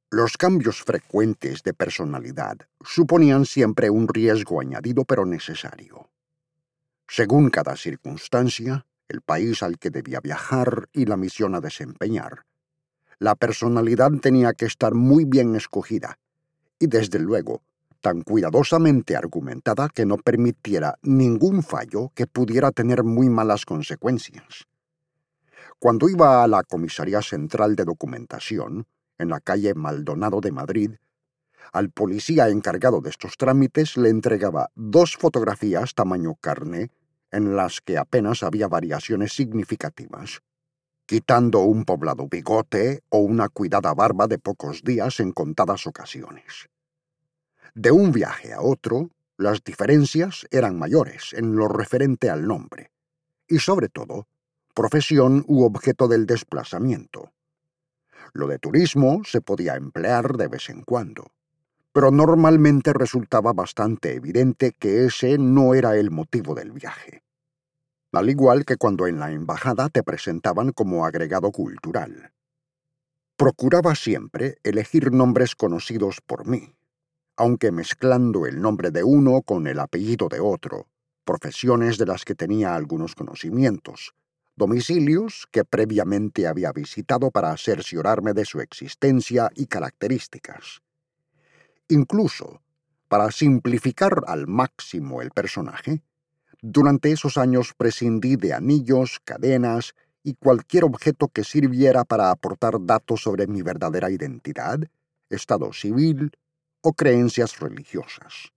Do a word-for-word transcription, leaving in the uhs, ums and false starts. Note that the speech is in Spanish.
Los cambios frecuentes de personalidad suponían siempre un riesgo añadido pero necesario. Según cada circunstancia, el país al que debía viajar y la misión a desempeñar, la personalidad tenía que estar muy bien escogida y, desde luego, tan cuidadosamente argumentada que no permitiera ningún fallo que pudiera tener muy malas consecuencias. Cuando iba a la Comisaría Central de Documentación, en la calle Maldonado de Madrid, al policía encargado de estos trámites le entregaba dos fotografías tamaño carne en las que apenas había variaciones significativas, quitando un poblado bigote o una cuidada barba de pocos días en contadas ocasiones. De un viaje a otro, las diferencias eran mayores en lo referente al nombre, y sobre todo, profesión u objeto del desplazamiento. Lo de turismo se podía emplear de vez en cuando, pero normalmente resultaba bastante evidente que ese no era el motivo del viaje. Al igual que cuando en la embajada te presentaban como agregado cultural. Procuraba siempre elegir nombres conocidos por mí, aunque mezclando el nombre de uno con el apellido de otro, profesiones de las que tenía algunos conocimientos, domicilios que previamente había visitado para cerciorarme de su existencia y características. Incluso, para simplificar al máximo el personaje, durante esos años prescindí de anillos, cadenas y cualquier objeto que sirviera para aportar datos sobre mi verdadera identidad, estado civil o creencias religiosas.